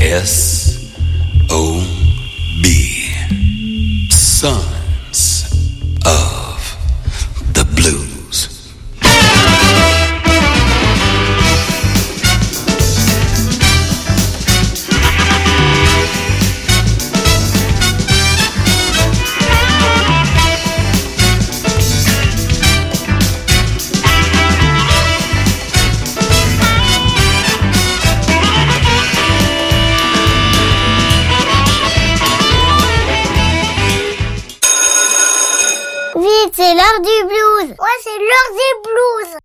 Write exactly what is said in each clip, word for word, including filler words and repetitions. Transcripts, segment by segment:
S O B, Sons of the Blues. C'est l'heure du blues. Ouais, c'est l'heure des blues.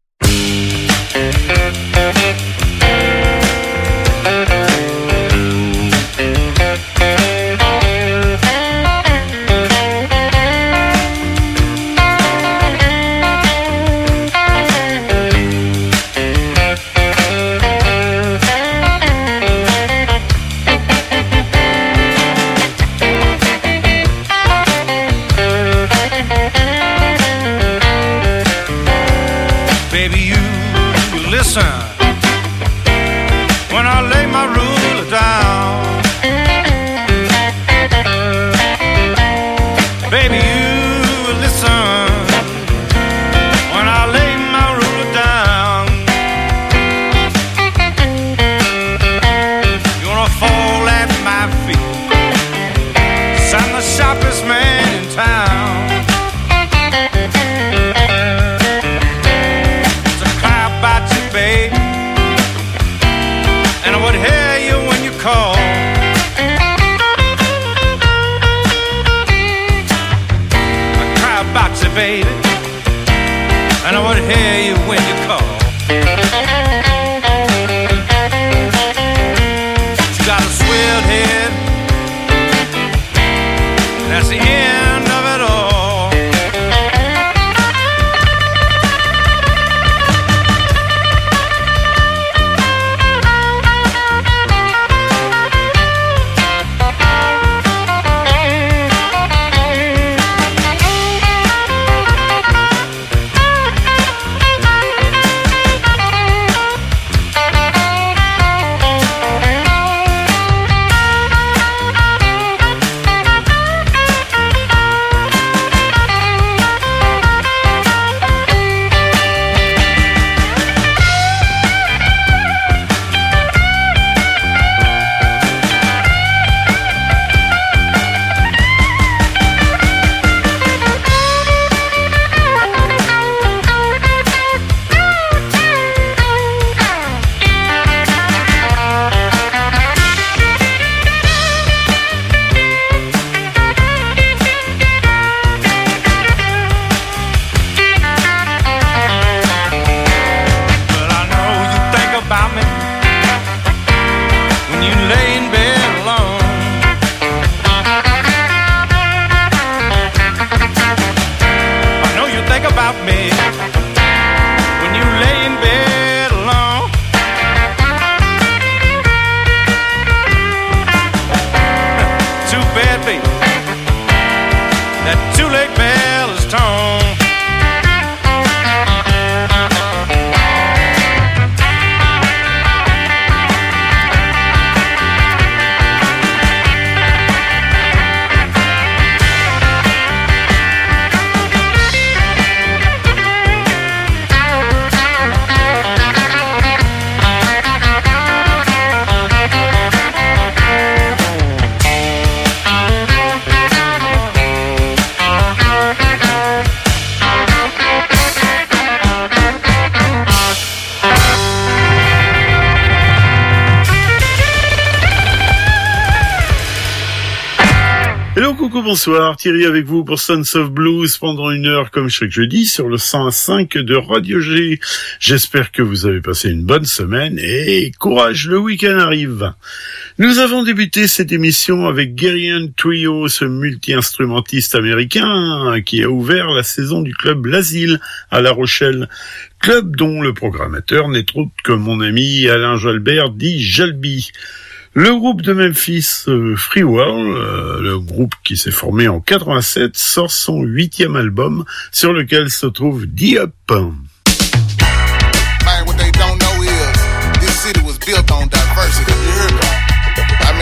When I lay my ruler down, baby, you listen. When I lay my ruler down, you're gonna fall at my feet. 'Cause I'm the sharpest man in town. So cry about you, babe. And I would hear you when you call. I cry about you, baby. And I would hear you when you call. You got a swelled head. That's the end of it all. Bonsoir, Thierry avec vous pour Sons of Blues pendant une heure comme chaque jeudi sur le cent cinq de Radio G. J'espère que vous avez passé une bonne semaine et courage, le week-end arrive. Nous avons débuté cette émission avec Guerrian Trio, ce multi-instrumentiste américain qui a ouvert la saison du club L'Asile à La Rochelle. Club dont le programmateur n'est autre que mon ami Alain Jalbert dit Jalbi. Le groupe de Memphis, euh, Free World, euh, le groupe qui s'est formé en quatre-vingt-sept, sort son huitième album sur lequel se trouve The Up. Man, what they don't know is this city was built on diversity. You hear me? I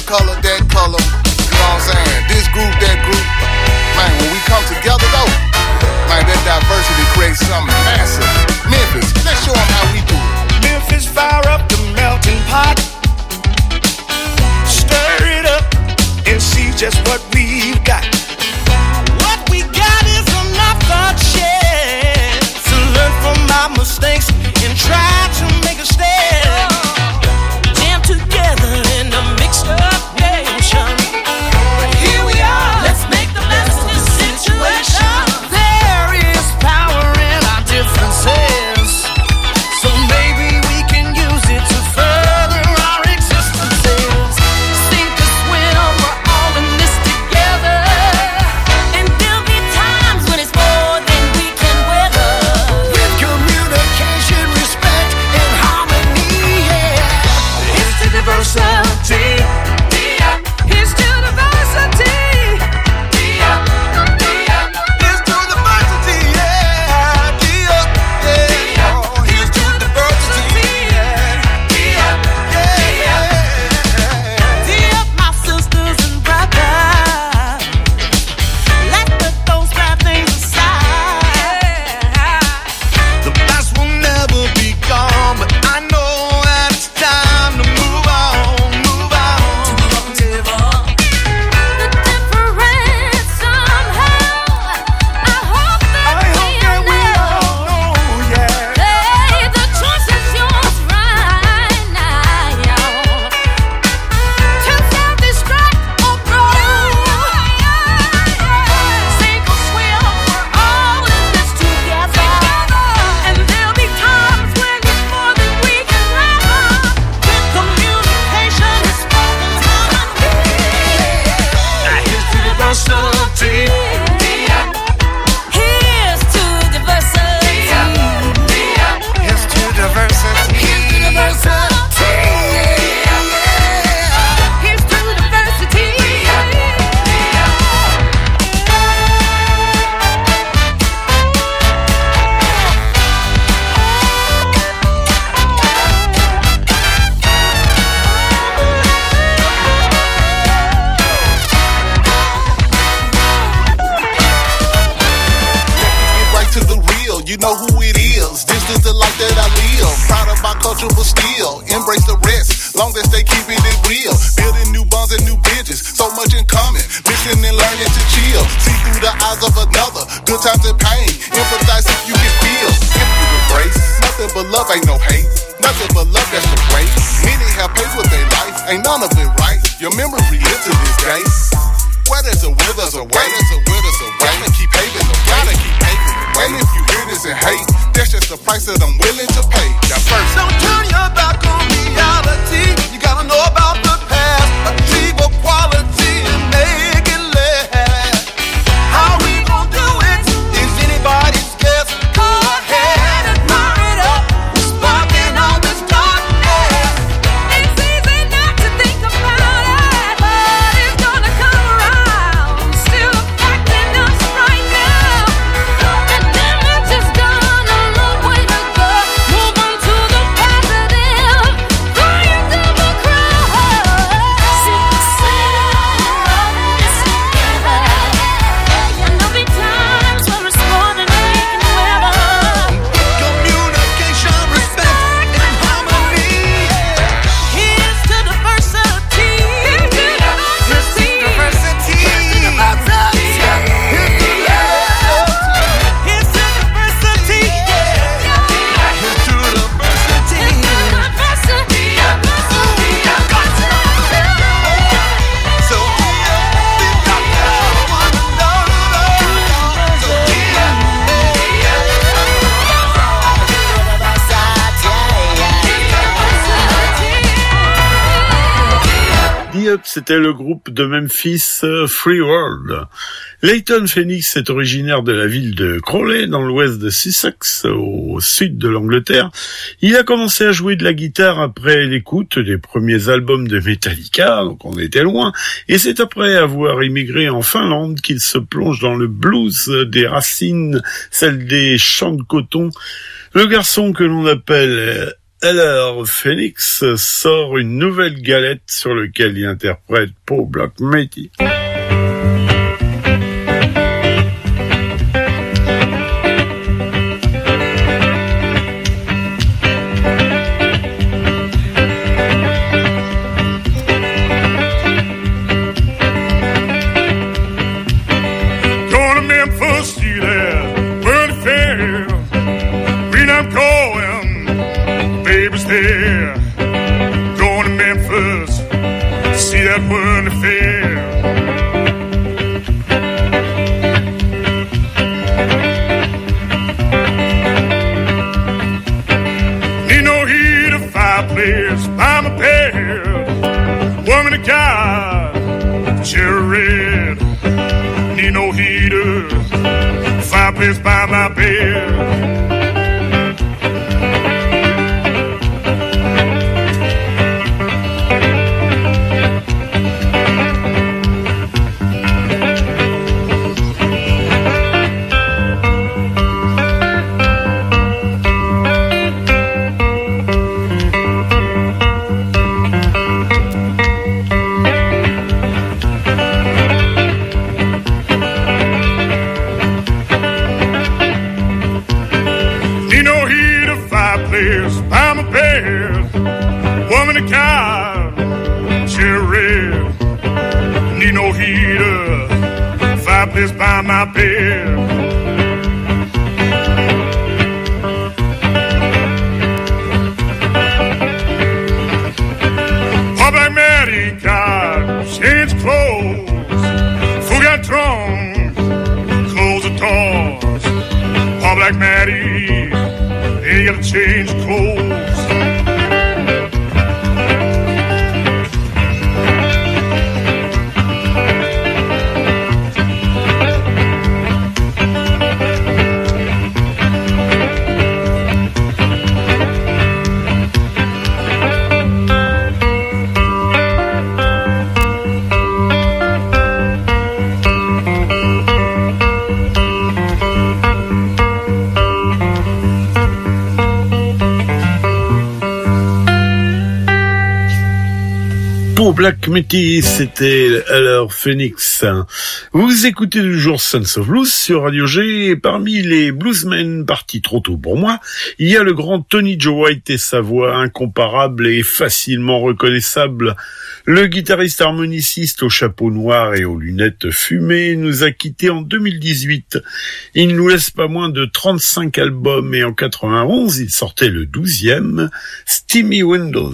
color, that color. You know what I'm saying? This group, that group. Man, when we come together though, man, that diversity creates something massive. Memphis, let's show them how we do it. Memphis, fire up the melting pot. Stir it up and see just what we've got. What we got is another chance to learn from our mistakes and try to make a stand. Jam together in a mixed up nation. But here we are, let's make the best of the situation. There is power in our differences, so maybe we can use it to further our existences. Sink or swim, we're all in this together. And there'll be times when it's more than we can weather. With communication, respect, and harmony, yeah. Here's to diversity. Here's to diversity. Here's to diversity, yeah. Oh, here's to diversity, yeah. Dear my sisters and brothers, let's put those bad things aside. The past will never be gone, but I know that it's time to move on, move on. The difference somehow, I hope that I hope that we all know, yeah. Hey, the choice is yours right now. To self-destruct or grow. Sink or swim, we're all in this together. And there'll be times when it's more than we can handle. With communication, respect, and harmony. Here's to diversity. Here's to diversity. Here's to diversity. Here's to diversity. Here's to diversity. Get right to the real, you know who it is. This is the life that I live. Proud of my culture, but still embrace the rest. Long as they keeping it real, building new bonds and new bridges. So much in common, missing and learning to chill. See through the eyes of another, good times and pain. Empathize if you can feel. If you embrace, nothing but love, ain't no hate. Nothing but love, that's the way. Many have paid with their life, ain't none of it right. Your memory live to this day. Where there's a will, there's a way. There's a will, there's a way. Gotta keep paving the way. Gotta keep paving the way. And if you hear this and hate, that's just the price that I'm willing to pay. Now first, Don't turn your back on reality. You gotta know about the past. Achieve equality and make it last. How we gon' do it is anybody's guess. Go ahead and fire it up. We're sparking all this darkness. It's easy not to think about it, but it's gonna come around. Still affecting us right now. And damage is done, a long way to go. Move on to the positive. Flying through the crowd. Sink or swim, it's together. And there'll be times when it's more than we can weather. Communication, respect, and harmony. Here's to diversity. Here's to diversity. Here's to diversity. Here's to diversity. Here's to diversity. Here's to diversity. So we got one The Up, c'était le groupe de Memphis euh, Free World. Leighton Phoenix est originaire de la ville de Crawley, dans l'ouest de Sussex, au sud de l'Angleterre. Il a commencé à jouer de la guitare après l'écoute des premiers albums de Metallica, donc on était loin, et c'est après avoir immigré en Finlande qu'il se plonge dans le blues des racines, celles des champs de coton. Le garçon que l'on appelle Alors, Phoenix sort une nouvelle galette sur laquelle il interprète Paul Black Matty. Fair, going to Memphis, see that Worldly Fair. Need no heat or fireplace by my bed. Woman of God, cherry red. Need no heater, fireplace by my bed. By my bed, woman of God, cherry red. Need no heater, fireplace by my bed. Paul Black Matty got change clothes, full got drunk, close the doors. Paul Black Matty, ain't gotta change clothes. Black Matty, c'était alors Phoenix. Vous écoutez toujours Sons of Blues sur Radio G, et parmi les bluesmen partis trop tôt pour moi, il y a le grand Tony Joe White et sa voix incomparable et facilement reconnaissable. Le guitariste harmoniciste au chapeau noir et aux lunettes fumées nous a quittés en deux mille dix-huit. Il ne nous laisse pas moins de trente-cinq albums et en quatre-vingt-onze, il sortait le douzième, Steamy Windows.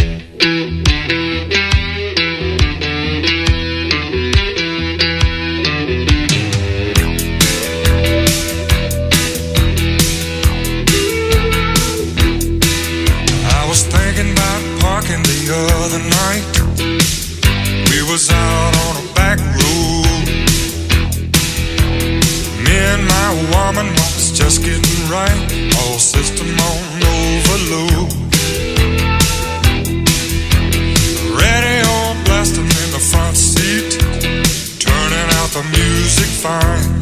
The other night, we was out on a back road. Me and my woman was just getting right, all system on overload. Radio blasting in the front seat, turning out the music fine.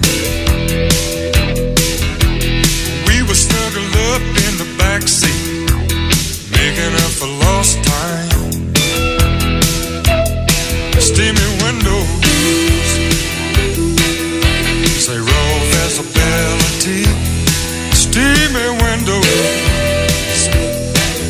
We were snuggled up in the back seat, making up for lost time. Steamy windows, say raw visibility. Steamy windows,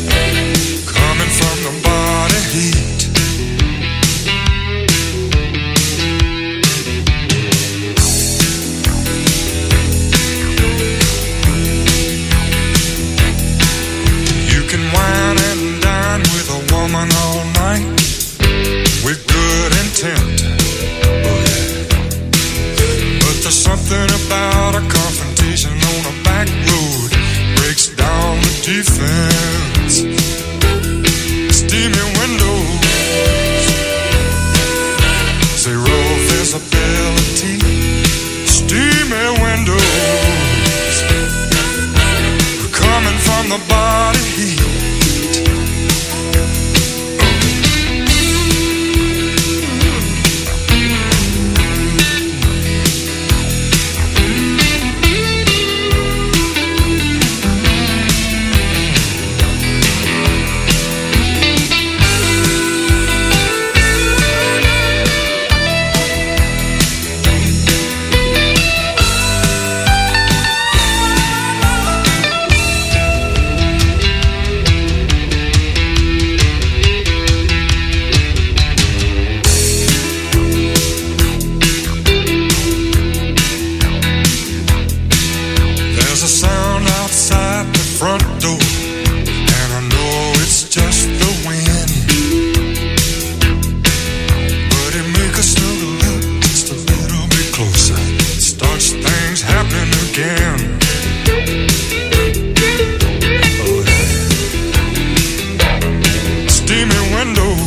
windows.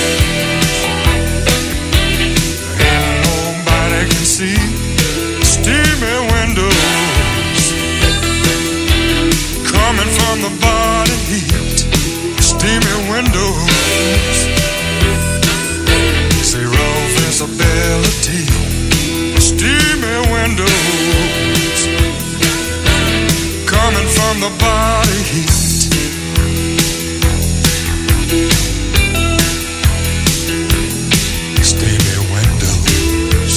Ain't nobody can see steamy windows coming from the body heat. Steamy windows, zero visibility. Steamy windows coming from the body heat. Steamy windows,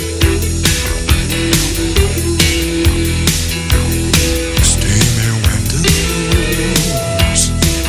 steamy windows.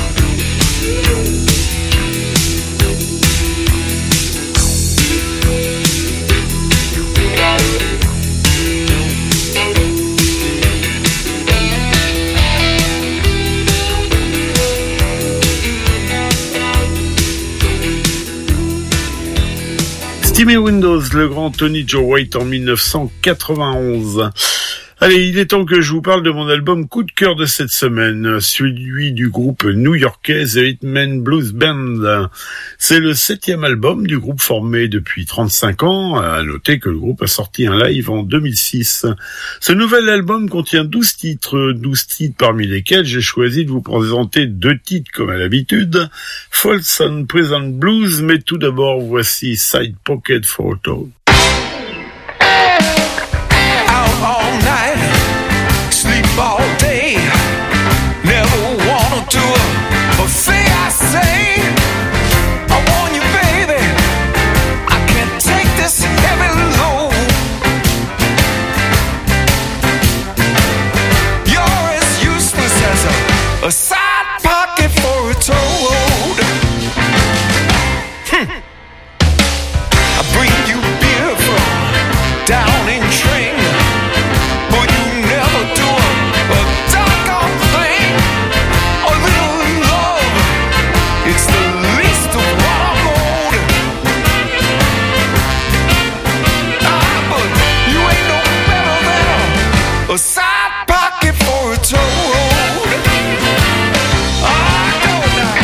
Steamy Windows, le grand Tony Joe White en dix-neuf cent quatre-vingt-onze. Allez, il est temps que je vous parle de mon album coup de cœur de cette semaine, celui du groupe new-yorkais The Hitman Blues Band. C'est le septième album du groupe formé depuis trente-cinq ans. À noter que le groupe a sorti un live en deux mille six. Ce nouvel album contient douze titres, douze titres parmi lesquels j'ai choisi de vous présenter deux titres comme à l'habitude, Folsom Prison Blues, mais tout d'abord voici Side Pocket Photo. All night, sleep all day. Never wanna do a buffet, I say. I want you, baby. I can't take this heavy load. You're as useless as a, a side pocket for a toad. Hm. I bring you beer from down in Train. A side pocket for a toad. I know now.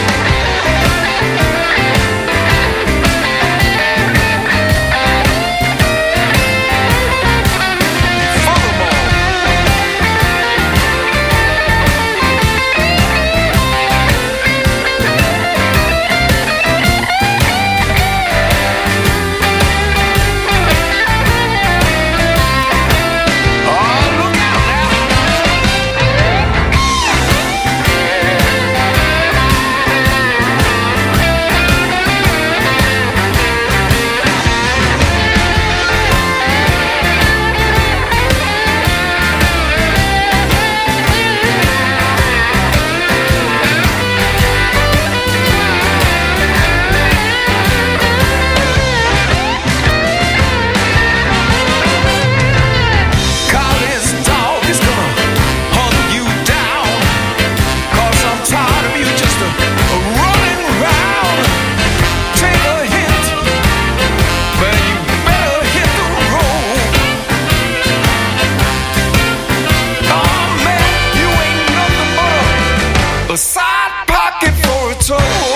A side pocket for a toad.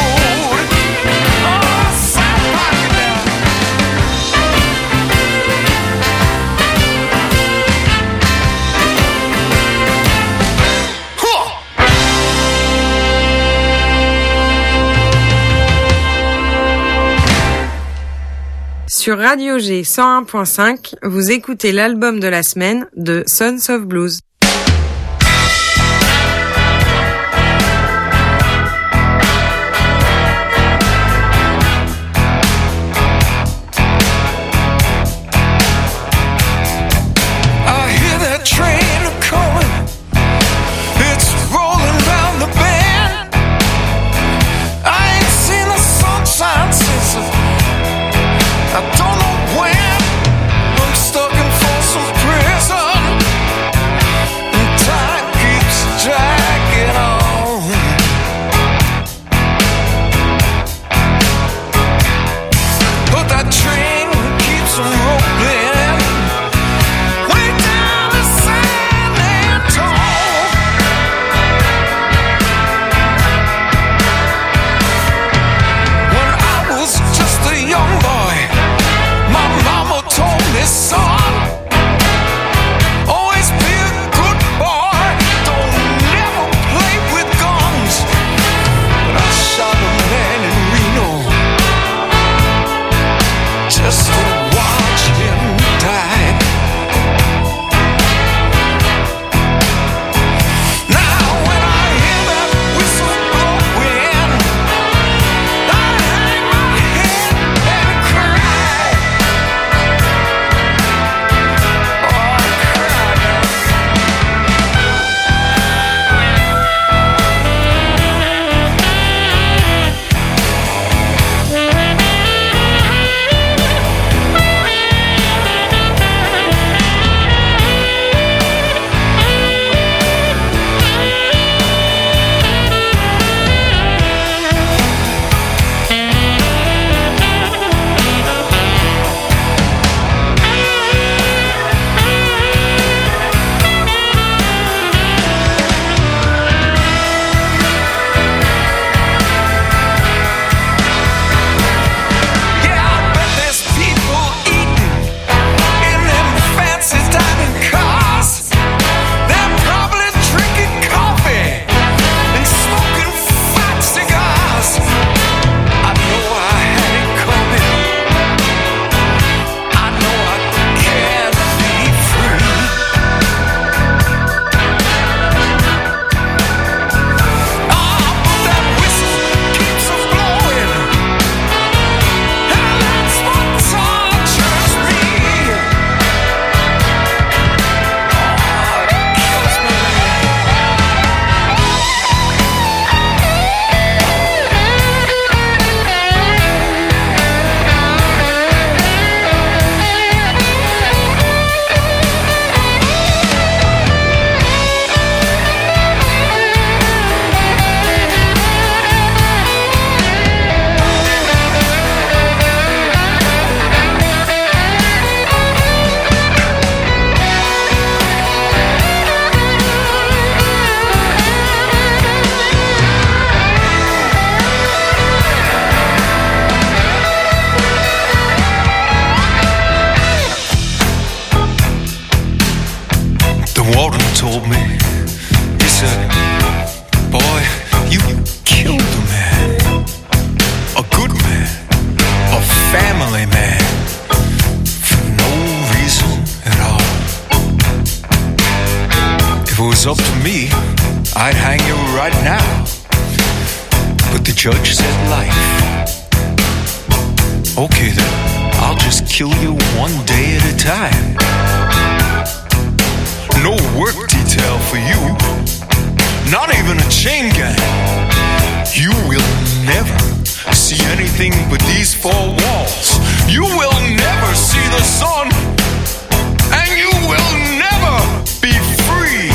Oh, side pocket now. Huh. Sur Radio G cent un point cinq, vous écoutez l'album de la semaine de Sons of Blues. I don't know when I'm stuck in Folsom Prison. judge said life. Okay then, I'll just kill you one day at a time. No work detail for you, not even a chain gang. You will never see anything but these four walls. You will never see the sun, and you will never be free.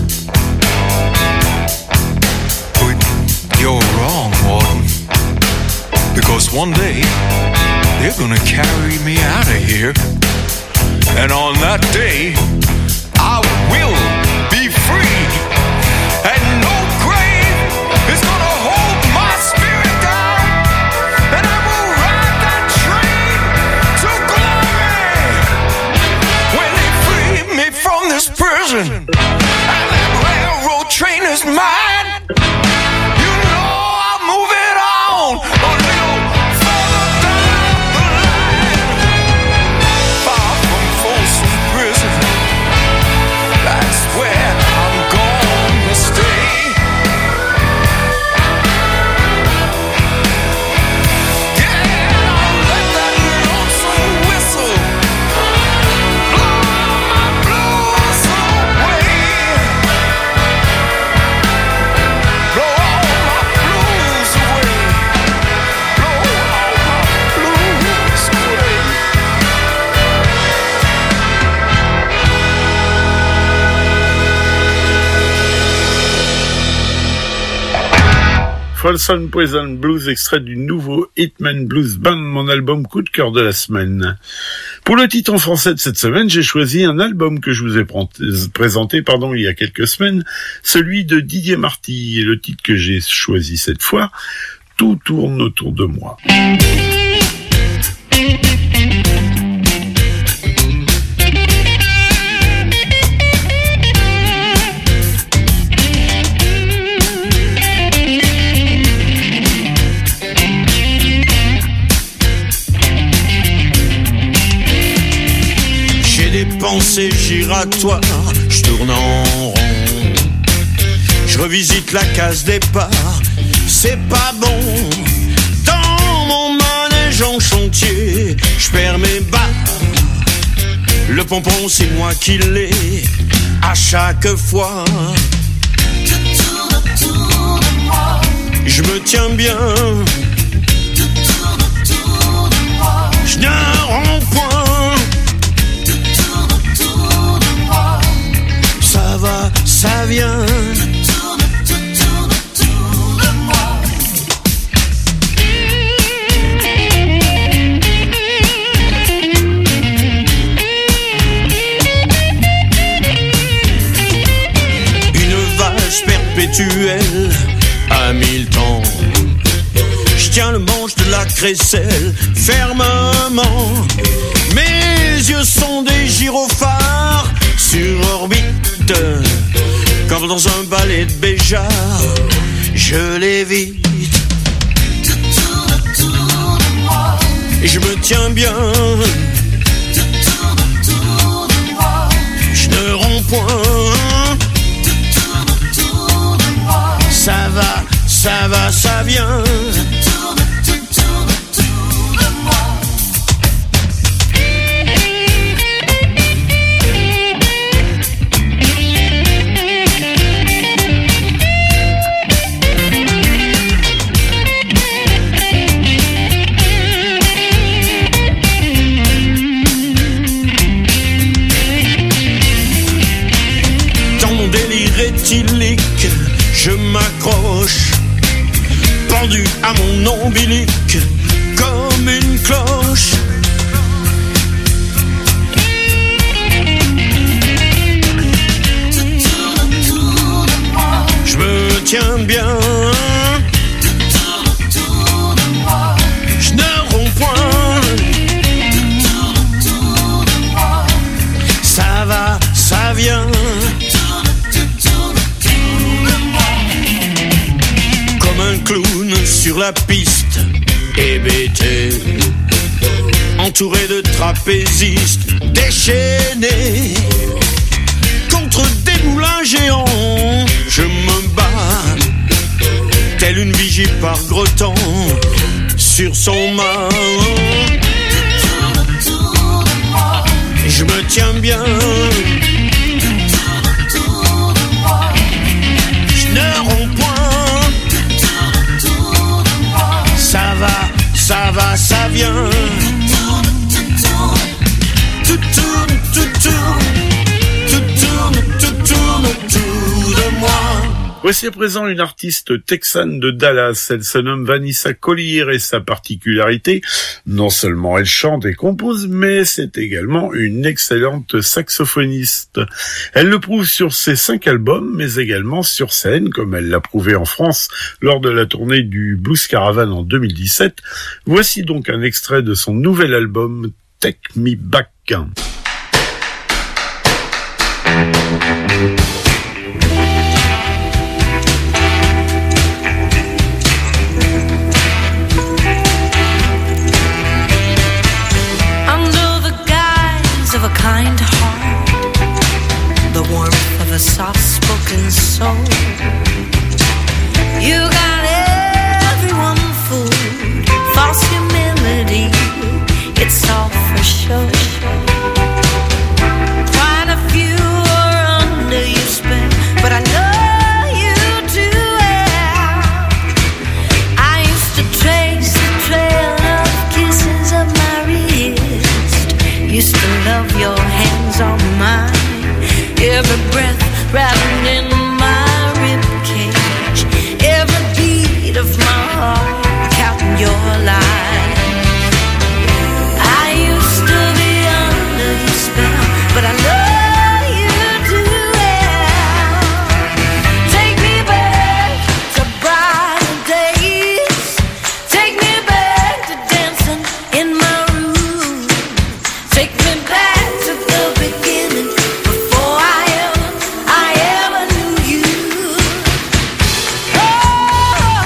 But you're wrong, Warden, because one day they're gonna carry me out of here, and on that day I will be free, and no grave is gonna hold my spirit down, and I will ride that train to glory when they free me from this prison, and that railroad train is mine. You know I'll move it on a little further down the line, far from Folsom Prison. That's where I'm gonna stay. Yeah, I'll let that lonesome whistle blow my blues away. Blow all my blues away. Blow all my blues away. Folsom Prison Blues, extrait du nouveau Hitman Blues Band, mon album coup de cœur de la semaine. Pour le titre en français de cette semaine, j'ai choisi un album que je vous ai présenté pardon, il y a quelques semaines, celui de Didier Marty. Et le titre que j'ai choisi cette fois, Tout tourne autour de moi. Pensée giratoire, je tourne en rond. Je revisite la case départ, c'est pas bon. Dans mon manège en chantier, je perds mes barres. Le pompon, c'est moi qui l'ai à chaque fois. Je me tiens bien. Je n'ai rond-point. Ça va, ça vient. Une valse perpétuelle à mille temps. Je tiens le manche de la crécelle fermement. Mes yeux sont des gyrophares sur orbite. Comme dans un ballet de Béjart, je l'évite. Et je me tiens bien. Je ne romps point. Ça va, ça va, ça vient. Je m'accroche, pendu à mon ombilic, comme une cloche. Je me tiens bien. Je ne romps point. Ça va, ça vient. Un clown sur la piste, hébété, entouré de trapézistes déchaînés. Contre des moulins géants, je me bats, telle une vigie régi par gros temps sur son mât. Je me tiens bien, je ne romps point. Ça va, ça va, ça vient. Tout tourne, tout tourne, tout tourne, tout tourne autour de moi. Voici à présent une artiste texane de Dallas. Elle se nomme Vanessa Collier et sa particularité, non seulement elle chante et compose, mais c'est également une excellente saxophoniste. Elle le prouve sur ses cinq albums, mais également sur scène, comme elle l'a prouvé en France lors de la tournée du Blues Caravan en deux mille dix-sept. Voici donc un extrait de son nouvel album Take Me Back. Of a kind heart, the warmth of a soft-spoken soul. You got everyone fooled, false humility, it's all for show. Quite a few are under your spell, but I know you do well. I used to trace the trail of kisses of my wrist, used to love your hands on mine, every breath rattled in my ribcage, every beat of my heart counting your lies. I used to be under your spell, but I know you do well. Take me back to brighter days, take me back to dancing in my room, take me back to the beginning, before I ever, I ever knew you. Oh,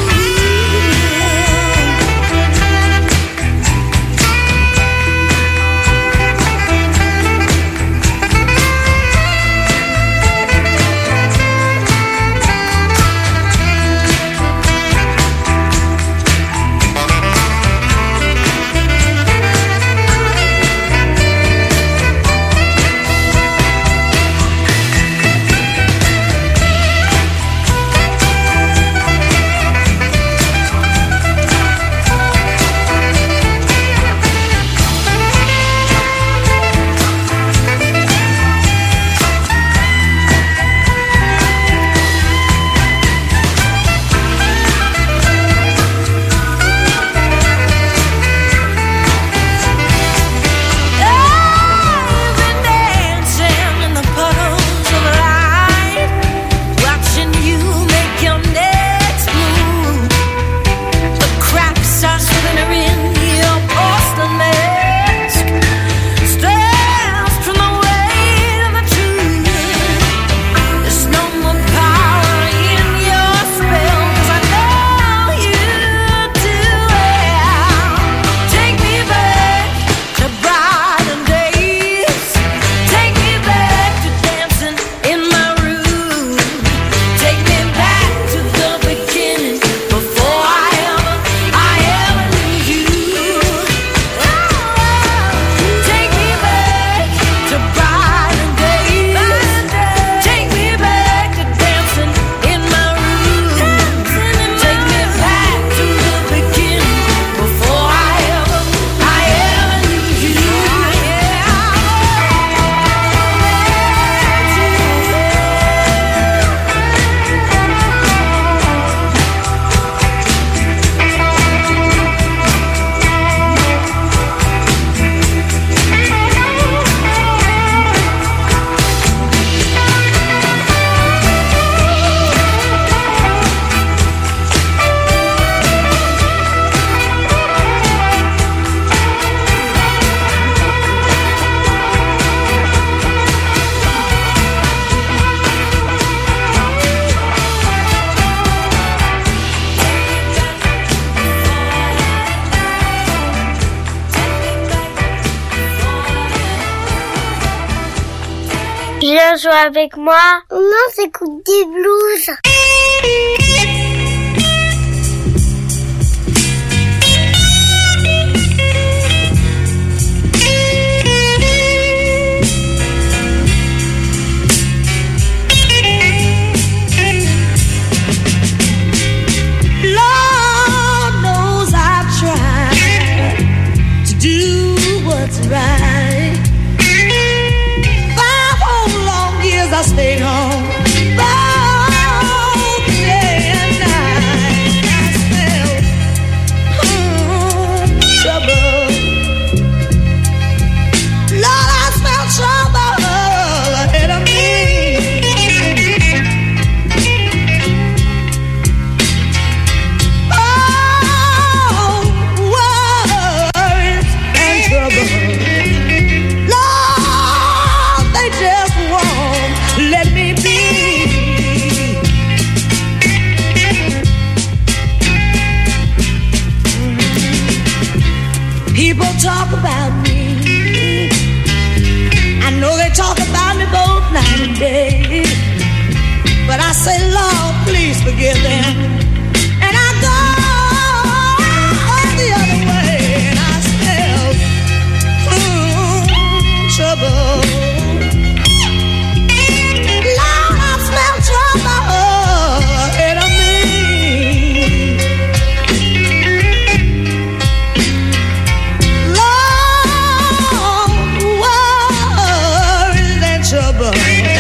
Viens jouer avec moi. Non, j'écoute des blues. talk about me. I know they talk about me both night and day. But I say, Lord, please forgive them. And I go the other way, and I smell mm, trouble. Lord, I smell trouble ahead of me. Lord, worries and trouble.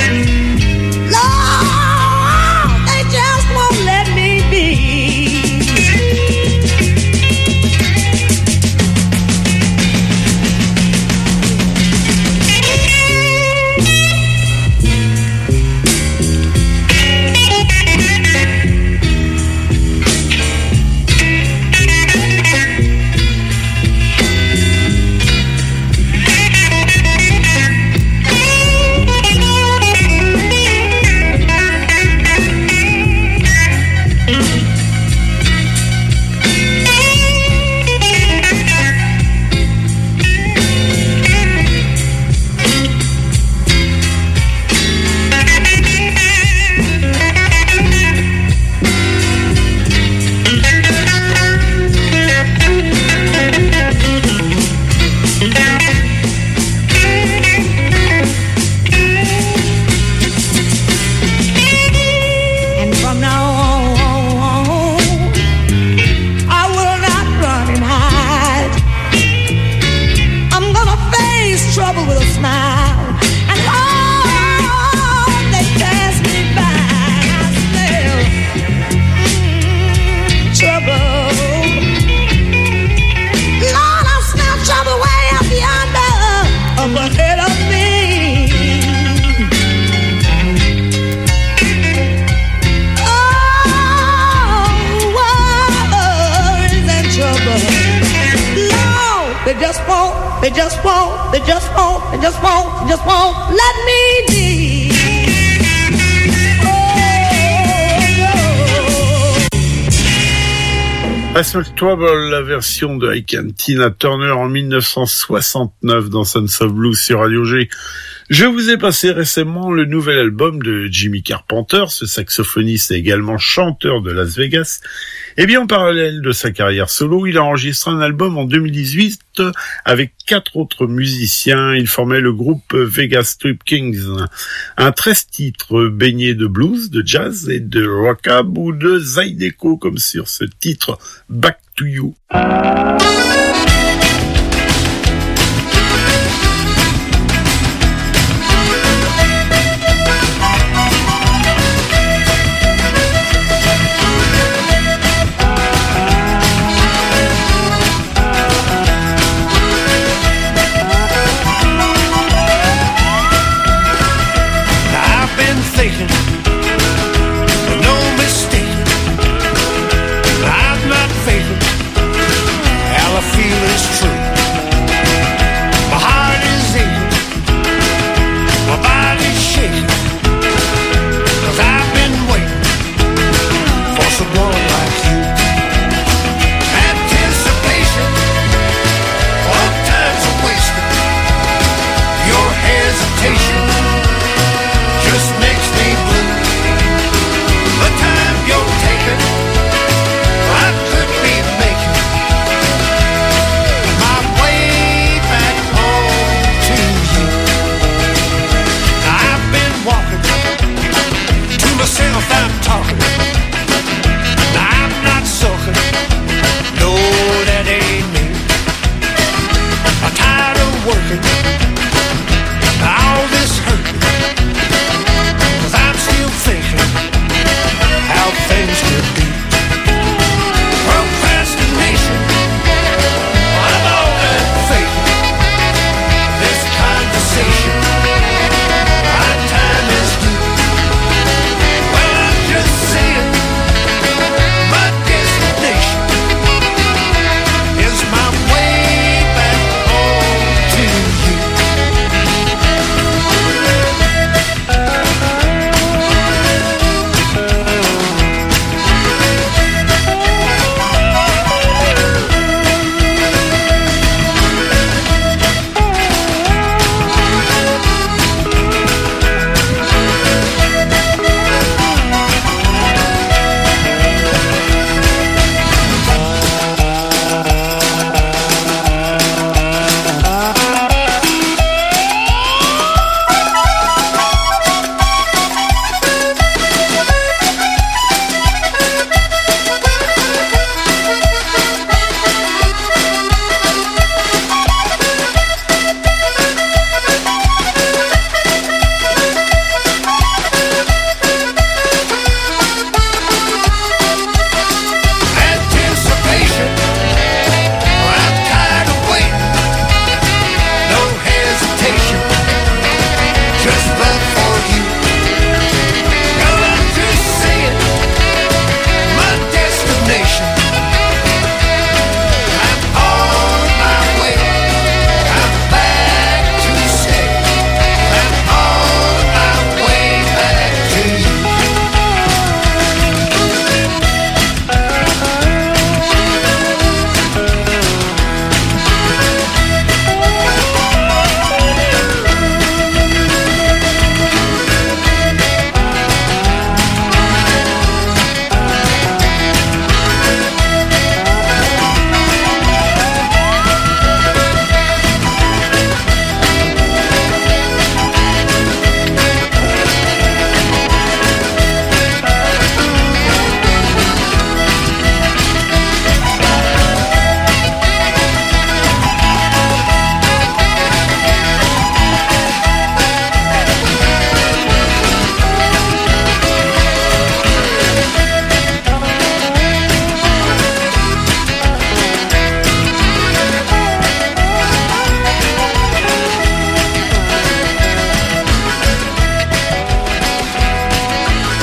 They just won't, they just won't, they just won't, they just won't let me be. I Smell Trouble, la version de Ike and Tina Turner en dix-neuf cent soixante-neuf dans Sons of Blues sur Radio G. Je vous ai passé récemment le nouvel album de Jimmy Carpenter, ce saxophoniste et également chanteur de Las Vegas. Et bien en parallèle de sa carrière solo, il a enregistré un album en deux mille dix-huit avec quatre autres musiciens. Il formait le groupe Vegas Strip Kings, un treize titres baigné de blues, de jazz et de rockab ou de zydeco comme sur ce titre Back to You. I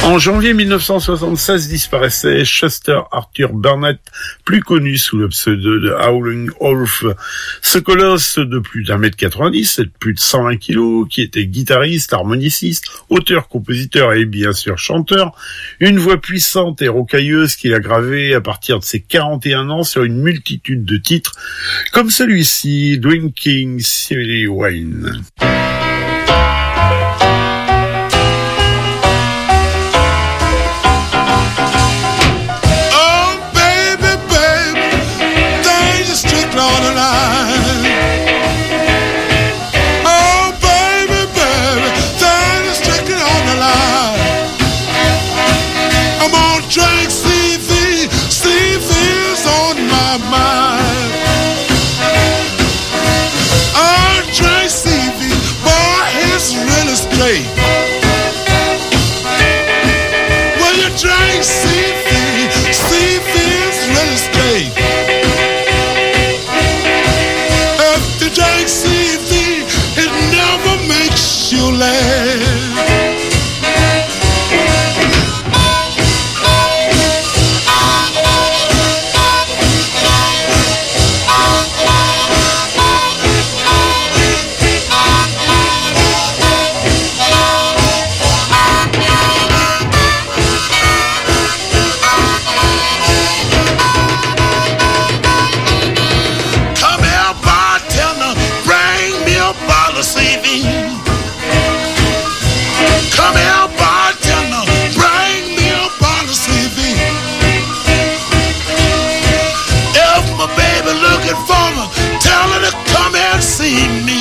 En janvier mille neuf cent soixante-seize disparaissait Chester Arthur Burnett, plus connu sous le pseudo de Howling Wolf. Ce colosse de plus d'un mètre quatre-vingt-dix et de plus de cent vingt kilos, qui était guitariste, harmoniciste, auteur, compositeur et bien sûr chanteur, une voix puissante et rocailleuse qu'il a gravée à partir de ses quarante et un ans sur une multitude de titres, comme celui-ci, Drinking City Wine. On the line. Oh, baby, baby, time is ticking on the line. I'm on track C V, C V's on my mind. On track C V, boy, it's really straight. Well, you drink C V, C V's really straight. Drink C V, it never makes you laugh. Come here, bartender, bring me a bottle of C V. If my baby looking for me, tell her to come and see me.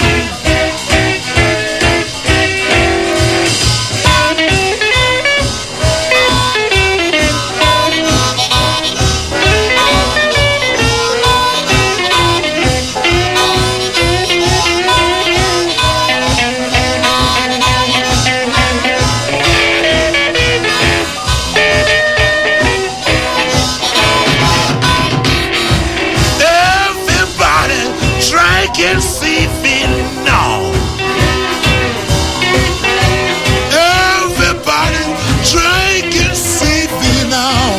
Can see me now. Everybody drinking C V now.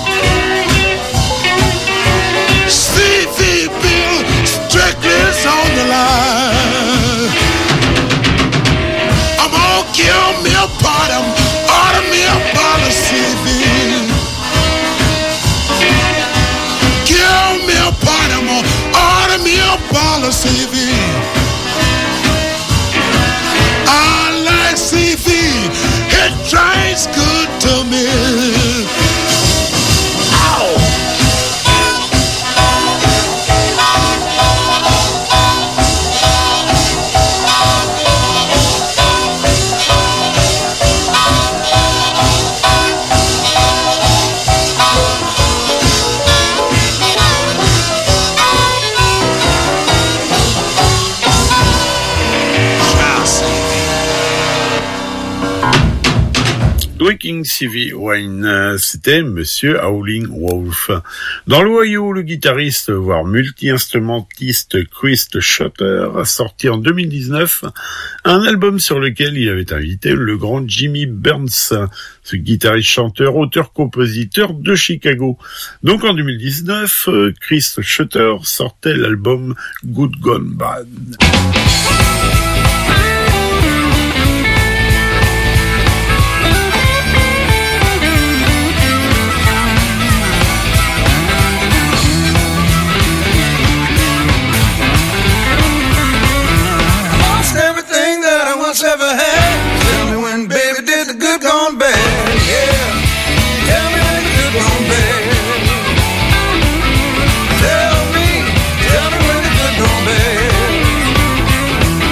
C V Bill Strickland's on the line. I'm gonna kill me a part, I'm order me a bottle of C V. Kill me a part, I'm gonna order me a bottle of C V. I like C V, it drinks good to me. Ow! Drinking C V Wine, c'était Monsieur Howling Wolf. Dans l'Ohio, le guitariste, voire multi-instrumentiste Chris Shutter a sorti en deux mille dix-neuf un album sur lequel il avait invité le grand Jimmy Burns, ce guitariste, chanteur, auteur, compositeur de Chicago. Donc en deux mille dix-neuf, Chris Shutter sortait l'album Good Gone Bad. Ever had? Tell me when baby did the good gone bad. Yeah. Tell me when the good gone bad. Tell me, tell me when the good gone bad.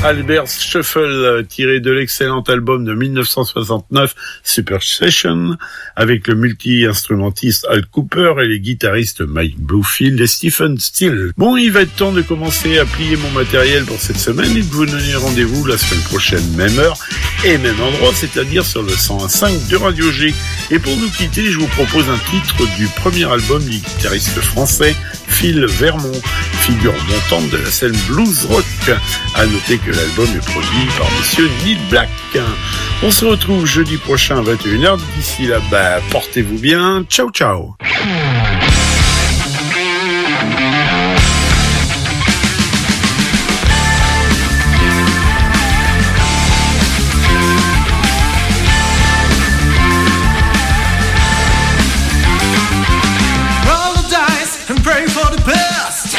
Albert Shuffle, tiré de l'excellent album de mille neuf cent soixante-neuf Super Session, avec le multi-instrumentiste Al Cooper et les guitaristes Mike Bluefield et Stephen Steele. Bon, il va être temps de commencer à plier mon matériel pour cette semaine et de vous donner rendez-vous la semaine prochaine, même heure et même endroit, c'est-à-dire sur le cent un virgule cinq de Radio G. Et pour nous quitter, je vous propose un titre du premier album du guitariste français Phil Vermont, figure montante de la scène blues rock. À noter que l'album est produit par monsieur Neil Black. On se retrouve jeudi prochain à vingt et une heures. D'ici là, bah, portez-vous bien. Ciao, ciao. Pray for the best.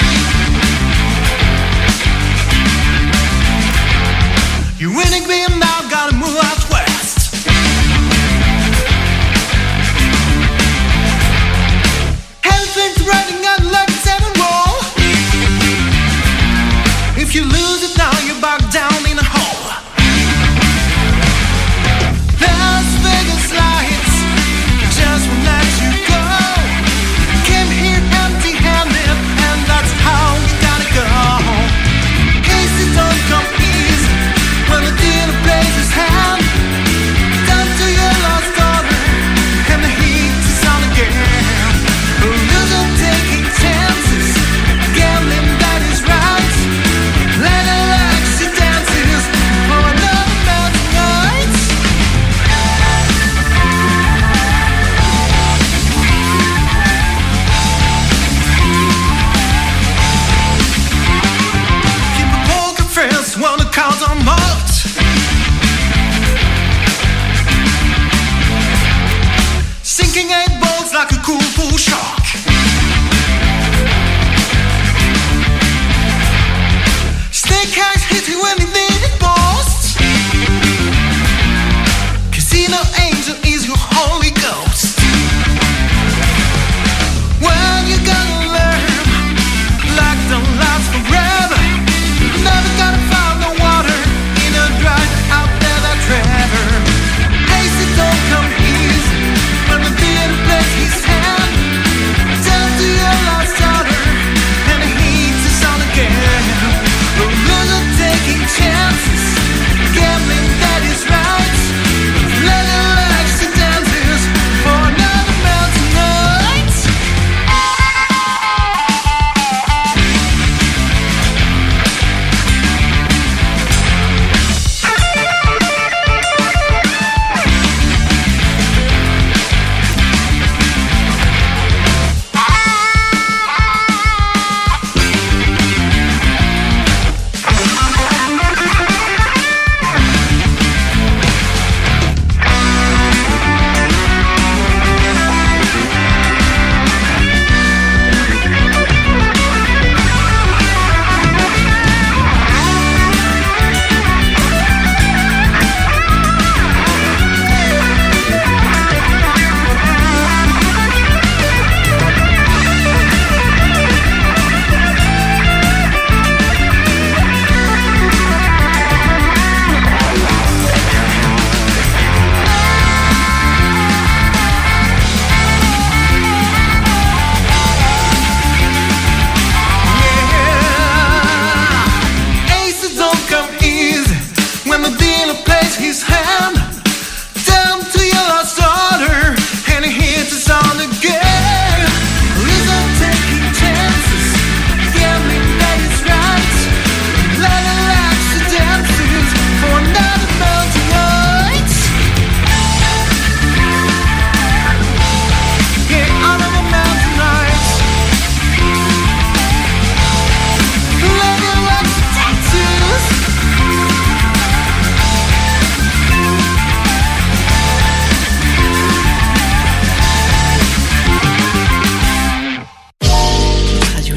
You're winning me and now gotta move out west. Everything's running on like seven roll. If you lose it now, you're back down in a hole. Las Vegas lights just won't let you go. Came here empty-handed, and that's how you gotta go. Cases don't come easy when the dealer plays his hand. Down to your lost daughter, and the heat is on again. A loser taking chances, gambling that is right. Let her like she dances for another mountain night. Friends wanna count on marked. Sinking eight balls like a cool bull shark. Snake eyes hit you when you need it most. Casino angel is your Holy Ghost. Well, you gotta learn, luck don't last forever. Never gotta find no water in a dry out there that river. Aces don't come easy when the theater plays his hand. Tell to your lost daughter, and the heat is on again. The loser taking chances, gambling that is right. Let her like she dances for another mountain night.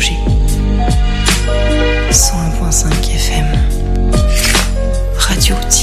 cent un virgule cinq F M. Radio